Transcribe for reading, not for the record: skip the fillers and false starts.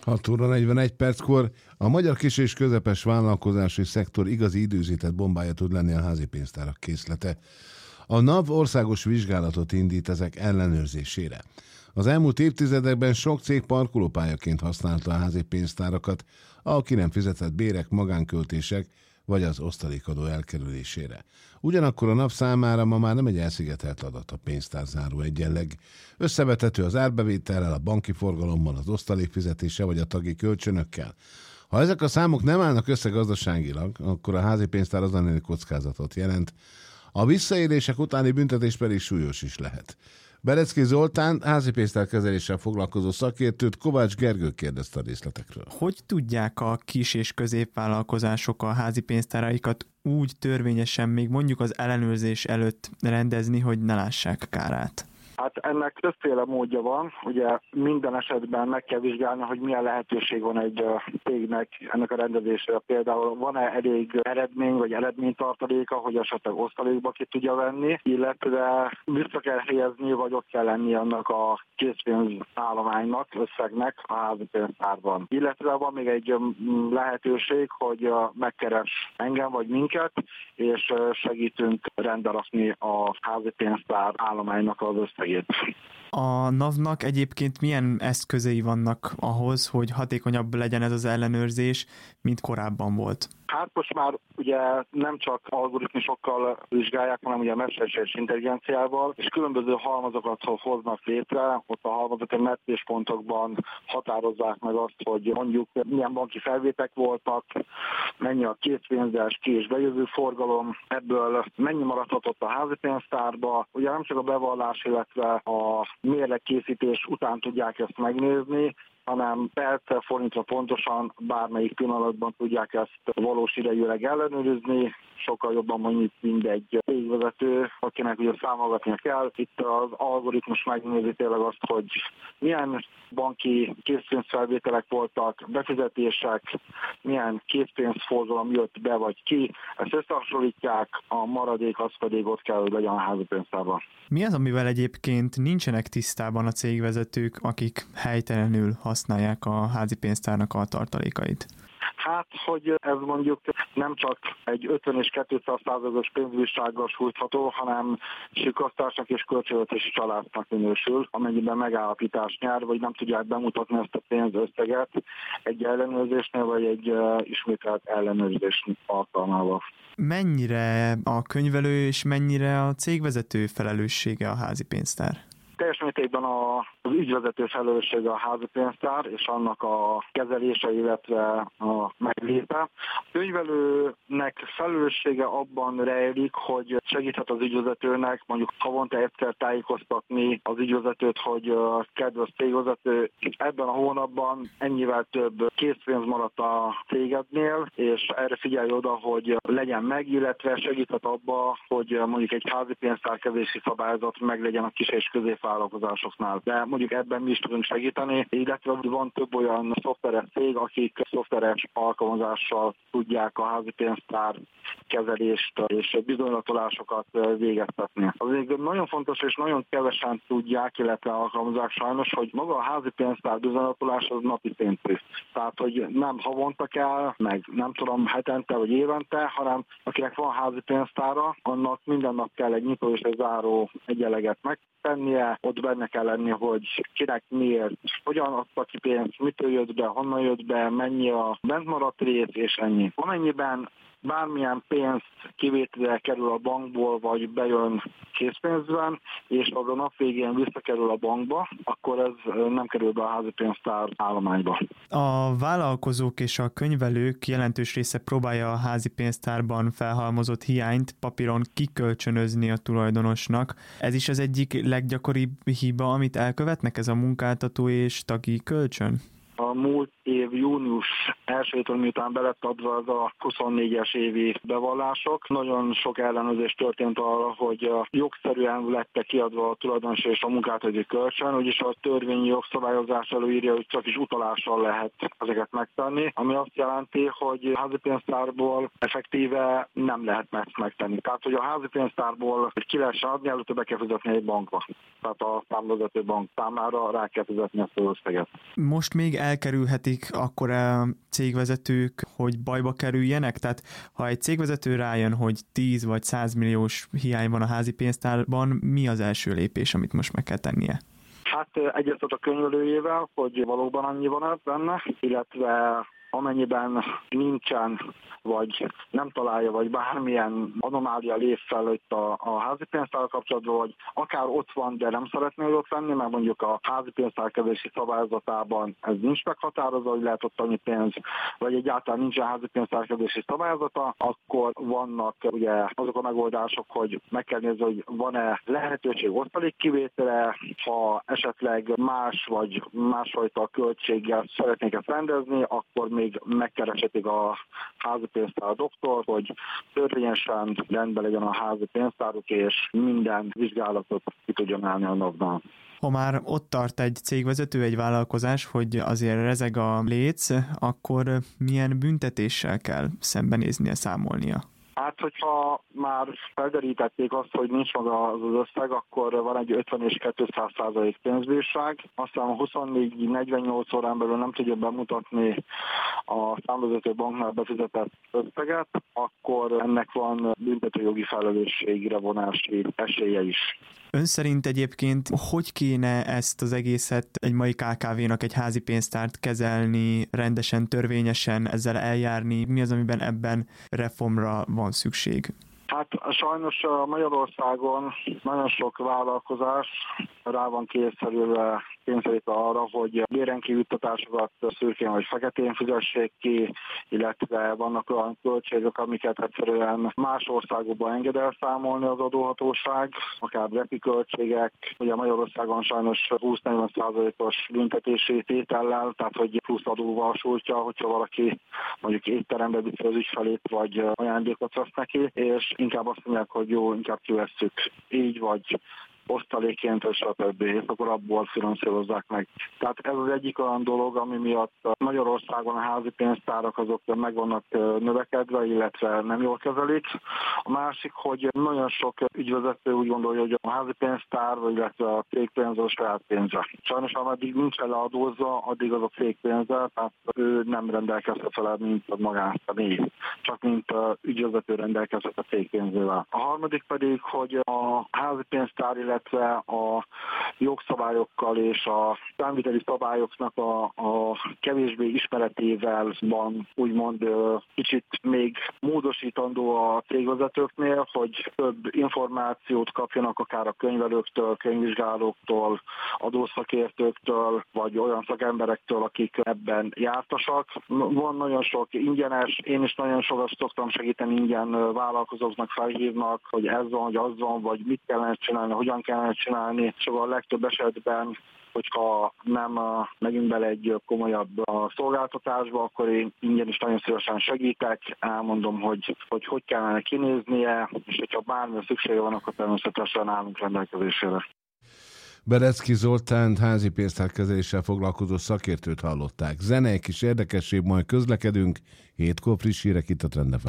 6 óra 41 perckor a magyar kis és közepes vállalkozási szektor igazi időzített bombája tud lenni a házi pénztárak készlete. A NAV országos vizsgálatot indít ezek ellenőrzésére. Az elmúlt évtizedekben sok cég parkolópályaként használta a házi pénztárakat, a ki nem fizetett bérek, magánköltések vagy az osztalékadó elkerülésére. Ugyanakkor a NAV számára ma már nem egy elszigetelt adat a pénztárzáró egyenleg. Összevethető az árbevétellel, a banki forgalommal, az osztalékfizetése vagy a tagi kölcsönökkel. Ha ezek a számok nem állnak össze gazdaságilag, akkor a házi pénztár azonnali kockázatot jelent. A visszaélések utáni büntetés pedig súlyos is lehet. Berecki Zoltán, házi pénztárkezeléssel foglalkozó szakértőt Kovács Gergő kérdezte a részletekről. Hogy tudják a kis- és középvállalkozások a házi pénztáraikat úgy törvényesen még mondjuk az ellenőrzés előtt rendezni, hogy ne lássák kárát? Hát ennek többféle módja van, ugye minden esetben meg kell vizsgálni, hogy milyen lehetőség van egy cégnek ennek a rendezésre. Például van-e elég eredmény vagy eredménytartaléka, hogy esetleg osztalékba ki tudja venni, illetve vissza kell helyezni, vagy ott kell lenni annak a készpénzállománynak, összegnek a házi pénztárban. Illetve van még egy lehetőség, hogy megkeres engem vagy minket, és segítünk rendbe rakni a házi pénztár állománynak az összegét. A NAV-nak egyébként milyen eszközei vannak ahhoz, hogy hatékonyabb legyen ez az ellenőrzés, mint korábban volt? Hát most már ugye nem csak algoritmusokkal vizsgálják, hanem ugye mesterséges intelligenciával, és különböző halmazokat hoznak létre, ott a halmazok metszéspontokban határozzák meg azt, hogy mondjuk milyen banki felvétek voltak, mennyi a készpénzes ki- és bejövő forgalom, ebből mennyi maradhatott a házi pénztárba. Ugye nem csak a bevallás, illetve a mérlegkészítés után tudják ezt megnézni, hanem perccel, forintra pontosan bármelyik pillanatban tudják ezt valós idejűleg ellenőrizni, sokkal jobban mondjuk, mint egy cégvezető, akinek ugye számolgatnia kell. Itt az algoritmus megnézi tényleg azt, hogy milyen banki készpénzfelvételek voltak, befizetések, milyen készpénzforgalom jött be vagy ki, ezt összehasonlítják, a maradék az pedig ott kell, hogy legyen a házi pénztárban. Mi az, amivel egyébként nincsenek tisztában a cégvezetők, akik helytelenül használják a házi pénztárnak a tartalékait? Hát, hogy ez mondjuk nem csak egy 50 és 200%-os pénzbírsággal sújtható, hanem sikasztásnak és költségvetési csalásnak minősül, amennyiben megállapítás nyer, vagy nem tudják bemutatni ezt a pénzösszeget egy ellenőrzésnél, vagy egy ismételt ellenőrzés alkalmával. Mennyire a könyvelő és mennyire a cégvezető felelőssége a házi pénztár? Teljes mértékben az ügyvezető felelőssége a házi pénztár és annak a kezelése, illetve a megléte. A könyvelőnek felelőssége abban rejlik, hogy segíthet az ügyvezetőnek, mondjuk havonta egyszer tájékoztatni az ügyvezetőt, hogy kedves cégvezető, ebben a hónapban ennyivel több készpénz maradt a cégednél, és erre figyelj oda, hogy legyen meg, illetve segíthet abba, hogy mondjuk egy házi pénztárkezelési szabályzat meglegyen a kis és középvállalkozásoknál. De mondjuk ebben mi is tudunk segíteni, illetve van több olyan szoftveres cég, akik szoftveres alkalmazással tudják a házi pénztár kezelést és bizonyításokat végeztetni. Azért nagyon fontos és nagyon kevesen tudják, illetve alkalmazzák sajnos, hogy maga a házi pénztár bizonyítás az napi szintű. Tehát, hogy nem havonta kell, meg nem tudom hetente vagy évente, hanem akinek van házi pénztára, annak minden nap kell egy nyitó és egy záró egyenleget megtennie, ott benne kell lenni, hogy kinek miért, hogyan adta ki pénzt, mitől jött be, honnan jött be, mennyi a bent maradt rész, és ennyi. Amennyiben bármilyen pénzt kivételre kerül a bankból, vagy bejön készpénzben, és az a nap végén visszakerül a bankba, akkor ez nem kerül be a házi pénztár állományba. A vállalkozók és a könyvelők jelentős része próbálja a házi pénztárban felhalmozott hiányt papíron kikölcsönözni a tulajdonosnak. Ez is az egyik leggyakoribb hiba, amit elkövetnek, ez a munkáltató és tagi kölcsön? A múlt év június 1-től, miután belett adva az a 24-es évi bevallások, nagyon sok ellenőrzés történt arra, hogy jogszerűen lettek kiadva a tulajdonos és a munkáltatói kölcsön, úgyis a törvényi jogszabályozás előírja, hogy csak is utalással lehet ezeket megtenni, ami azt jelenti, hogy a házi pénztárból effektíve nem lehet ezt megtenni. Tehát, hogy a házi pénztárból ki lehessen adni, előtte be kell fizetni egy bankba. Tehát a számvezető bank számára rá kell fizetni ezt az összeget. Most még el belekerülhetik akkor a cégvezetők, hogy bajba kerüljenek? Tehát ha egy cégvezető rájön, hogy 10 vagy 100 milliós hiány van a házi pénztárban, mi az első lépés, amit most meg kell tennie? Hát egyeztet a könyvelőjével, hogy valóban annyi van benne, illetve amennyiben nincsen, vagy nem találja, vagy bármilyen anomália lép fel itt a házi pénztárral kapcsolatban, vagy akár ott van, de nem szeretné ott lenni, mert mondjuk a házi pénztárkezelési szabályzatában ez nincs meghatározva, hogy lehet ott annyi pénz, vagy egyáltalán nincsen házi pénztárkezelési szabályzata, akkor vannak ugye azok a megoldások, hogy meg kell nézni, hogy van-e lehetőség osztalékkivételre, ha esetleg más vagy másfajta költséggel szeretnék ezt rendezni, akkor még megkereshetik a házi pénztár doktor, hogy törvényesen rendben legyen a házi pénztáruk, és minden vizsgálatot ki tudjon állni a napban. Ha már ott tart egy cégvezető, egy vállalkozás, hogy azért rezeg a léc, akkor milyen büntetéssel kell szembenéznie, számolnia? Hát, hogyha már felderítették azt, hogy nincs maga az összeg, akkor van egy 50 és 200% pénzbírság. Aztán 24-48 órán belül nem tudja bemutatni a számlavezető banknál befizetett összeget, akkor ennek van büntetőjogi felelősségre vonási esélye is. Ön szerint egyébként hogy kéne ezt az egészet egy mai KKV-nak, egy házi pénztárt kezelni, rendesen, törvényesen ezzel eljárni? Mi az, amiben ebben reformra van szükség? Hát sajnos Magyarországon nagyon sok vállalkozás rá van kényszerülve arra, hogy bérenkívüli juttatásokat szürkén vagy feketén fizessék ki, illetve vannak olyan költségek, amiket egyszerűen más országokban enged elszámolni az adóhatóság, akár repi költségek. Ugye Magyarországon sajnos 20-40%-os büntetési tétellel, tehát hogy plusz adóval sújtja, hogyha valaki mondjuk étterembe viszi az ügyfelét, vagy ajándékot vesz neki, és inkább azt mondják, hogy jó, inkább kivesszük így, vagy osztalékként, és a többi, és akkor abból finanszírozzák meg. Tehát ez az egyik olyan dolog, ami miatt Magyarországon a házi pénztárak azok meg vannak növekedve, illetve nem jól kezelik. A másik, hogy nagyon sok ügyvezető úgy gondolja, hogy a házi pénztár, illetve a cégpénz a saját pénze. Sajnos, ameddig nincs leadózva, addig az a cégpénze, tehát ő nem rendelkezhet vele, mint a magánszemély, csak mint ügyvezető rendelkezhet a cégpénzével. A harmadik pedig, hogy a házi pénztár, illetve a jogszabályokkal és a számviteli szabályoknak a kevésbé ismeretével van úgymond kicsit még módosítandó a cégvezetőknél, hogy több információt kapjanak akár a könyvelőktől, könyvvizsgálóktól, adószakértőktől, vagy olyan szakemberektől, akik ebben jártasak. Van nagyon sok ingyenes, én is nagyon sokat szoktam segíteni ingyen vállalkozóknak, felhívnak, hogy ez van, hogy az van, vagy mit kellene csinálni, hogyan kellene csinálni. Szóval a legtöbb esetben, hogyha nem megyünk bele egy komolyabb szolgáltatásba, akkor én ingyen is nagyon szívesen segítek, elmondom, hogy kellene kinéznie, és hogyha bármilyen szüksége van, akkor természetesen állunk rendelkezésére. Berecki Zoltánt, házi pénztárkezeléssel foglalkozó szakértőt hallották. Zene, egy kis érdekesség, majd közlekedünk. 7-kor friss hírek itt a Trend FM.